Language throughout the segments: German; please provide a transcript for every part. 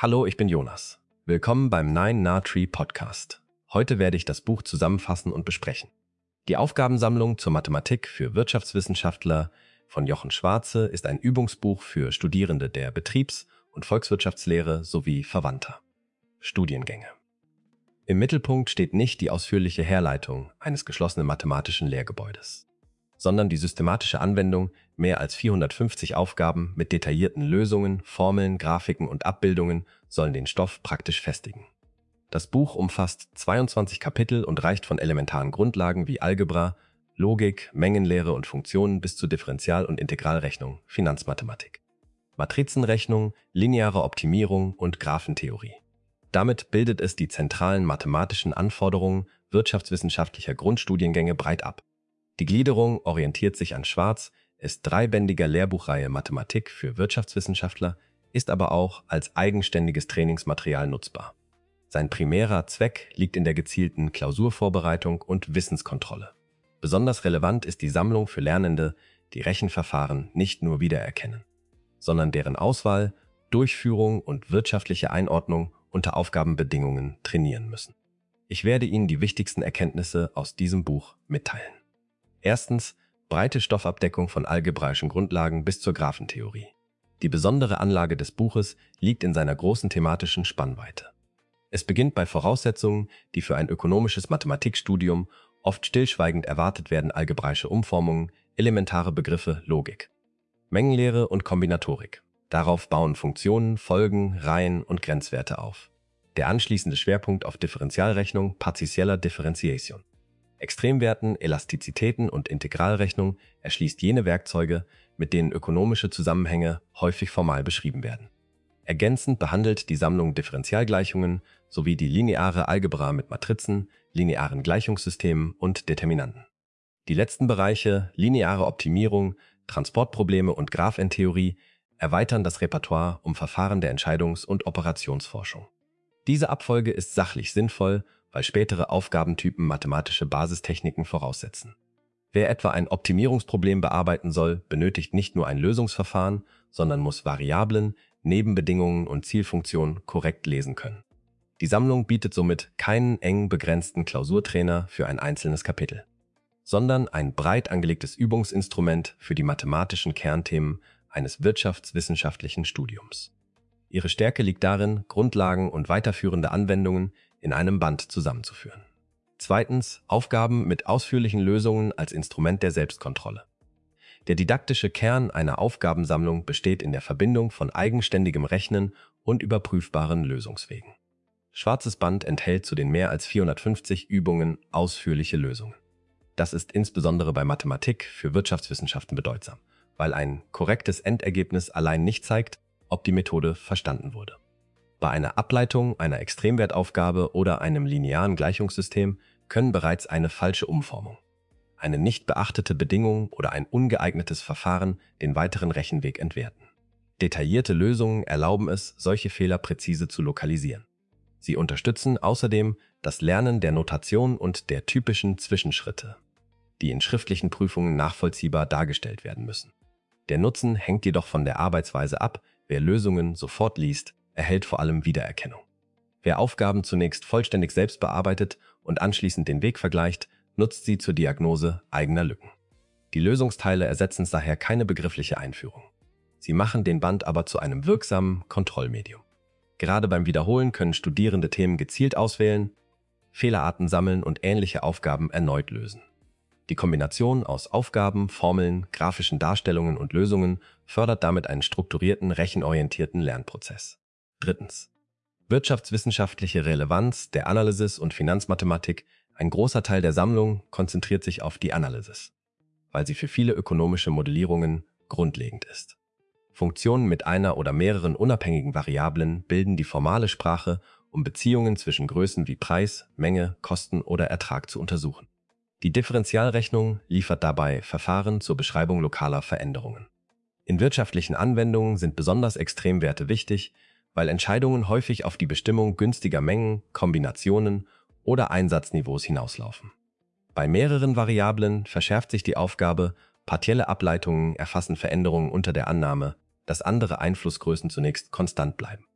Hallo, ich bin Jonas. Willkommen beim 9-Na-Tree Podcast. Heute werde ich das Buch zusammenfassen und besprechen. Die Aufgabensammlung zur Mathematik für Wirtschaftswissenschaftler von Jochen Schwarze ist ein Übungsbuch für Studierende der Betriebs- und Volkswirtschaftslehre sowie Verwandter Studiengänge. Im Mittelpunkt steht nicht die ausführliche Herleitung eines geschlossenen mathematischen Lehrgebäudes, sondern die systematische Anwendung mehr als 450 Aufgaben mit detaillierten Lösungen, Formeln, Grafiken und Abbildungen sollen den Stoff praktisch festigen. Das Buch umfasst 22 Kapitel und reicht von elementaren Grundlagen wie Algebra, Logik, Mengenlehre und Funktionen bis zu Differential- und Integralrechnung, Finanzmathematik, Matrizenrechnung, lineare Optimierung und Graphentheorie. Damit bildet es die zentralen mathematischen Anforderungen wirtschaftswissenschaftlicher Grundstudiengänge breit ab. Die Gliederung orientiert sich an Schwarz, ist dreibändiger Lehrbuchreihe Mathematik für Wirtschaftswissenschaftler, ist aber auch als eigenständiges Trainingsmaterial nutzbar. Sein primärer Zweck liegt in der gezielten Klausurvorbereitung und Wissenskontrolle. Besonders relevant ist die Sammlung für Lernende, die Rechenverfahren nicht nur wiedererkennen, sondern deren Auswahl, Durchführung und wirtschaftliche Einordnung unter Aufgabenbedingungen trainieren müssen. Ich werde Ihnen die wichtigsten Erkenntnisse aus diesem Buch mitteilen. Erstens, breite Stoffabdeckung von algebraischen Grundlagen bis zur Graphentheorie. Die besondere Anlage des Buches liegt in seiner großen thematischen Spannweite. Es beginnt bei Voraussetzungen, die für ein ökonomisches Mathematikstudium oft stillschweigend erwartet werden: algebraische Umformungen, elementare Begriffe, Logik, Mengenlehre und Kombinatorik. Darauf bauen Funktionen, Folgen, Reihen und Grenzwerte auf. Der anschließende Schwerpunkt auf Differentialrechnung, partieller Differentiation, Extremwerten, Elastizitäten und Integralrechnung erschließt jene Werkzeuge, mit denen ökonomische Zusammenhänge häufig formal beschrieben werden. Ergänzend behandelt die Sammlung Differentialgleichungen sowie die lineare Algebra mit Matrizen, linearen Gleichungssystemen und Determinanten. Die letzten Bereiche, lineare Optimierung, Transportprobleme und Graphentheorie, erweitern das Repertoire um Verfahren der Entscheidungs- und Operationsforschung. Diese Abfolge ist sachlich sinnvoll, weil spätere Aufgabentypen mathematische Basistechniken voraussetzen. Wer etwa ein Optimierungsproblem bearbeiten soll, benötigt nicht nur ein Lösungsverfahren, sondern muss Variablen, Nebenbedingungen und Zielfunktionen korrekt lesen können. Die Sammlung bietet somit keinen eng begrenzten Klausurtrainer für ein einzelnes Kapitel, sondern ein breit angelegtes Übungsinstrument für die mathematischen Kernthemen eines wirtschaftswissenschaftlichen Studiums. Ihre Stärke liegt darin, Grundlagen und weiterführende Anwendungen in einem Band zusammenzuführen. Zweitens, Aufgaben mit ausführlichen Lösungen als Instrument der Selbstkontrolle. Der didaktische Kern einer Aufgabensammlung besteht in der Verbindung von eigenständigem Rechnen und überprüfbaren Lösungswegen. Schwarzes Band enthält zu den mehr als 450 Übungen ausführliche Lösungen. Das ist insbesondere bei Mathematik für Wirtschaftswissenschaften bedeutsam, weil ein korrektes Endergebnis allein nicht zeigt, ob die Methode verstanden wurde. Bei einer Ableitung einer Extremwertaufgabe oder einem linearen Gleichungssystem können bereits eine falsche Umformung, eine nicht beachtete Bedingung oder ein ungeeignetes Verfahren den weiteren Rechenweg entwerten. Detaillierte Lösungen erlauben es, solche Fehler präzise zu lokalisieren. Sie unterstützen außerdem das Lernen der Notation und der typischen Zwischenschritte, die in schriftlichen Prüfungen nachvollziehbar dargestellt werden müssen. Der Nutzen hängt jedoch von der Arbeitsweise ab. Wer Lösungen sofort liest, erhält vor allem Wiedererkennung. Wer Aufgaben zunächst vollständig selbst bearbeitet und anschließend den Weg vergleicht, nutzt sie zur Diagnose eigener Lücken. Die Lösungsteile ersetzen daher keine begriffliche Einführung. Sie machen den Band aber zu einem wirksamen Kontrollmedium. Gerade beim Wiederholen können Studierende Themen gezielt auswählen, Fehlerarten sammeln und ähnliche Aufgaben erneut lösen. Die Kombination aus Aufgaben, Formeln, grafischen Darstellungen und Lösungen fördert damit einen strukturierten, rechenorientierten Lernprozess. Drittens. Wirtschaftswissenschaftliche Relevanz der Analysis und Finanzmathematik. Ein großer Teil der Sammlung konzentriert sich auf die Analysis, weil sie für viele ökonomische Modellierungen grundlegend ist. Funktionen mit einer oder mehreren unabhängigen Variablen bilden die formale Sprache, um Beziehungen zwischen Größen wie Preis, Menge, Kosten oder Ertrag zu untersuchen. Die Differentialrechnung liefert dabei Verfahren zur Beschreibung lokaler Veränderungen. In wirtschaftlichen Anwendungen sind besonders Extremwerte wichtig, weil Entscheidungen häufig auf die Bestimmung günstiger Mengen, Kombinationen oder Einsatzniveaus hinauslaufen. Bei mehreren Variablen verschärft sich die Aufgabe, partielle Ableitungen erfassen Veränderungen unter der Annahme, dass andere Einflussgrößen zunächst konstant bleiben.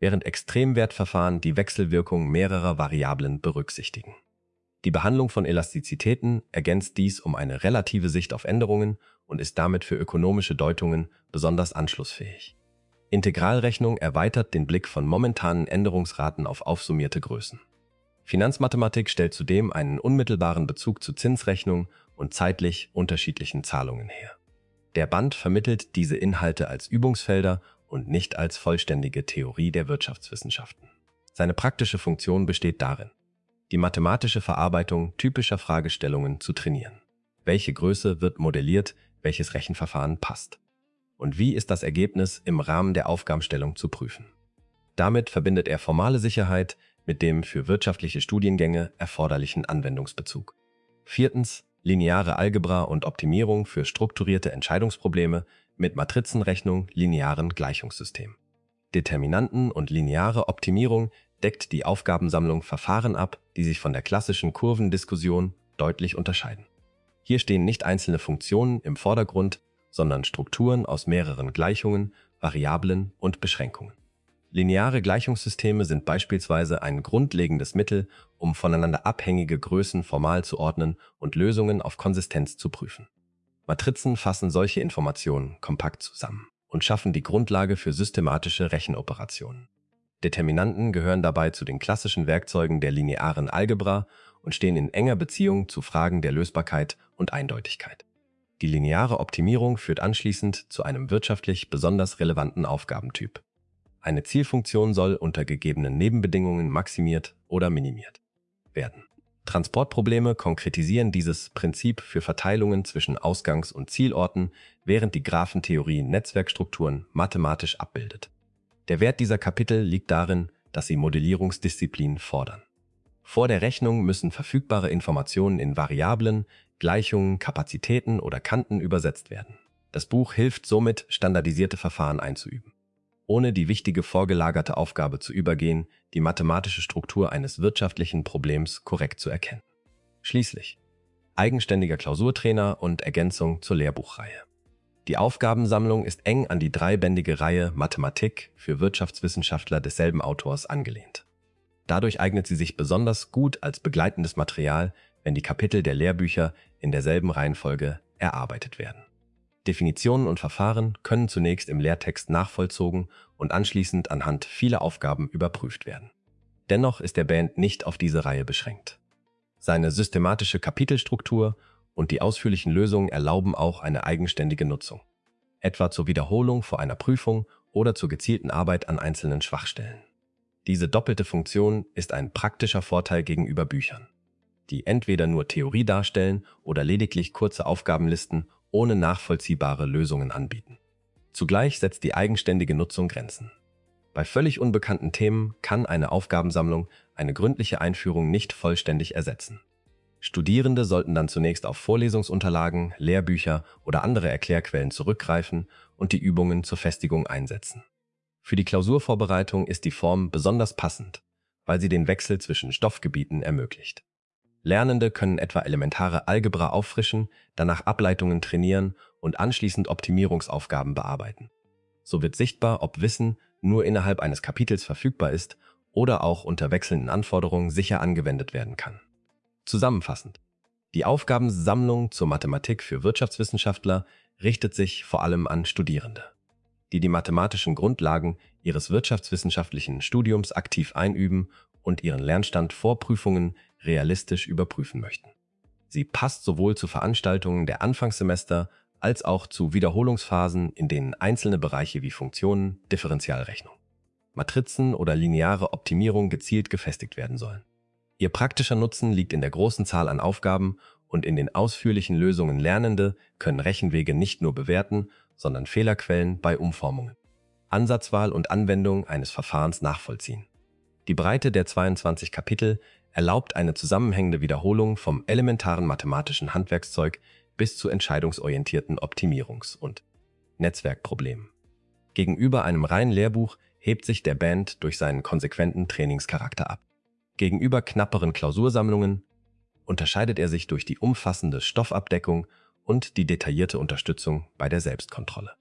während Extremwertverfahren die Wechselwirkung mehrerer Variablen berücksichtigen. Die Behandlung von Elastizitäten ergänzt dies um eine relative Sicht auf Änderungen und ist damit für ökonomische Deutungen besonders anschlussfähig. Integralrechnung erweitert den Blick von momentanen Änderungsraten auf aufsummierte Größen. Finanzmathematik stellt zudem einen unmittelbaren Bezug zu Zinsrechnung und zeitlich unterschiedlichen Zahlungen her. Der Band vermittelt diese Inhalte als Übungsfelder und nicht als vollständige Theorie der Wirtschaftswissenschaften. Seine praktische Funktion besteht darin, die mathematische Verarbeitung typischer Fragestellungen zu trainieren. Welche Größe wird modelliert, welches Rechenverfahren passt? Und wie ist das Ergebnis im Rahmen der Aufgabenstellung zu prüfen? Damit verbindet er formale Sicherheit mit dem für wirtschaftliche Studiengänge erforderlichen Anwendungsbezug. Viertens, lineare Algebra und Optimierung für strukturierte Entscheidungsprobleme mit Matrizenrechnung, linearen Gleichungssystem. Determinanten und lineare Optimierung deckt die Aufgabensammlung Verfahren ab, die sich von der klassischen Kurvendiskussion deutlich unterscheiden. Hier stehen nicht einzelne Funktionen im Vordergrund, sondern Strukturen aus mehreren Gleichungen, Variablen und Beschränkungen. Lineare Gleichungssysteme sind beispielsweise ein grundlegendes Mittel, um voneinander abhängige Größen formal zu ordnen und Lösungen auf Konsistenz zu prüfen. Matrizen fassen solche Informationen kompakt zusammen und schaffen die Grundlage für systematische Rechenoperationen. Determinanten gehören dabei zu den klassischen Werkzeugen der linearen Algebra und stehen in enger Beziehung zu Fragen der Lösbarkeit und Eindeutigkeit. Die lineare Optimierung führt anschließend zu einem wirtschaftlich besonders relevanten Aufgabentyp. Eine Zielfunktion soll unter gegebenen Nebenbedingungen maximiert oder minimiert werden. Transportprobleme konkretisieren dieses Prinzip für Verteilungen zwischen Ausgangs- und Zielorten, während die Graphentheorie Netzwerkstrukturen mathematisch abbildet. Der Wert dieser Kapitel liegt darin, dass sie Modellierungsdisziplin fordern. Vor der Rechnung müssen verfügbare Informationen in Variablen, Gleichungen, Kapazitäten oder Kanten übersetzt werden. Das Buch hilft somit, standardisierte Verfahren einzuüben, ohne die wichtige vorgelagerte Aufgabe zu übergehen, die mathematische Struktur eines wirtschaftlichen Problems korrekt zu erkennen. Schließlich eigenständiger Klausurtrainer und Ergänzung zur Lehrbuchreihe. Die Aufgabensammlung ist eng an die dreibändige Reihe Mathematik für Wirtschaftswissenschaftler desselben Autors angelehnt. Dadurch eignet sie sich besonders gut als begleitendes Material, wenn die Kapitel der Lehrbücher in derselben Reihenfolge erarbeitet werden. Definitionen und Verfahren können zunächst im Lehrtext nachvollzogen und anschließend anhand vieler Aufgaben überprüft werden. Dennoch ist der Band nicht auf diese Reihe beschränkt. Seine systematische Kapitelstruktur und die ausführlichen Lösungen erlauben auch eine eigenständige Nutzung, etwa zur Wiederholung vor einer Prüfung oder zur gezielten Arbeit an einzelnen Schwachstellen. Diese doppelte Funktion ist ein praktischer Vorteil gegenüber Büchern, die entweder nur Theorie darstellen oder lediglich kurze Aufgabenlisten ohne nachvollziehbare Lösungen anbieten. Zugleich setzt die eigenständige Nutzung Grenzen. Bei völlig unbekannten Themen kann eine Aufgabensammlung eine gründliche Einführung nicht vollständig ersetzen. Studierende sollten dann zunächst auf Vorlesungsunterlagen, Lehrbücher oder andere Erklärquellen zurückgreifen und die Übungen zur Festigung einsetzen. Für die Klausurvorbereitung ist die Form besonders passend, weil sie den Wechsel zwischen Stoffgebieten ermöglicht. Lernende können etwa elementare Algebra auffrischen, danach Ableitungen trainieren und anschließend Optimierungsaufgaben bearbeiten. So wird sichtbar, ob Wissen nur innerhalb eines Kapitels verfügbar ist oder auch unter wechselnden Anforderungen sicher angewendet werden kann. Zusammenfassend: Die Aufgabensammlung zur Mathematik für Wirtschaftswissenschaftler richtet sich vor allem an Studierende, die die mathematischen Grundlagen ihres wirtschaftswissenschaftlichen Studiums aktiv einüben und ihren Lernstand vor Prüfungen realistisch überprüfen möchten. Sie passt sowohl zu Veranstaltungen der Anfangssemester als auch zu Wiederholungsphasen, in denen einzelne Bereiche wie Funktionen, Differentialrechnung, Matrizen oder lineare Optimierung gezielt gefestigt werden sollen. Ihr praktischer Nutzen liegt in der großen Zahl an Aufgaben und in den ausführlichen Lösungen. Lernende können Rechenwege nicht nur bewerten, sondern Fehlerquellen bei Umformungen, Ansatzwahl und Anwendung eines Verfahrens nachvollziehen. Die Breite der 22 Kapitel erlaubt eine zusammenhängende Wiederholung vom elementaren mathematischen Handwerkszeug bis zu entscheidungsorientierten Optimierungs- und Netzwerkproblemen. Gegenüber einem reinen Lehrbuch hebt sich der Band durch seinen konsequenten Trainingscharakter ab. Gegenüber knapperen Klausursammlungen unterscheidet er sich durch die umfassende Stoffabdeckung und die detaillierte Unterstützung bei der Selbstkontrolle.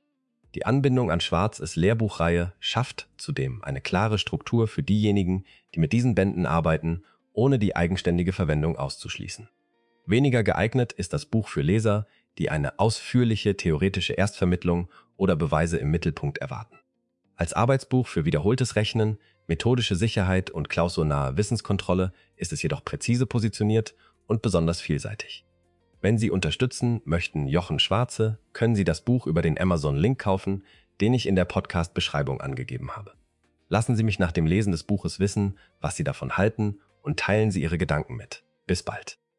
Die Anbindung an Schwarzes Lehrbuchreihe schafft zudem eine klare Struktur für diejenigen, die mit diesen Bänden arbeiten, ohne die eigenständige Verwendung auszuschließen. Weniger geeignet ist das Buch für Leser, die eine ausführliche theoretische Erstvermittlung oder Beweise im Mittelpunkt erwarten. Als Arbeitsbuch für wiederholtes Rechnen, methodische Sicherheit und klausurnahe Wissenskontrolle ist es jedoch präzise positioniert und besonders vielseitig. Wenn Sie unterstützen möchten Jochen Schwarze, können Sie das Buch über den Amazon-Link kaufen, den ich in der Podcast-Beschreibung angegeben habe. Lassen Sie mich nach dem Lesen des Buches wissen, was Sie davon halten, und teilen Sie Ihre Gedanken mit. Bis bald.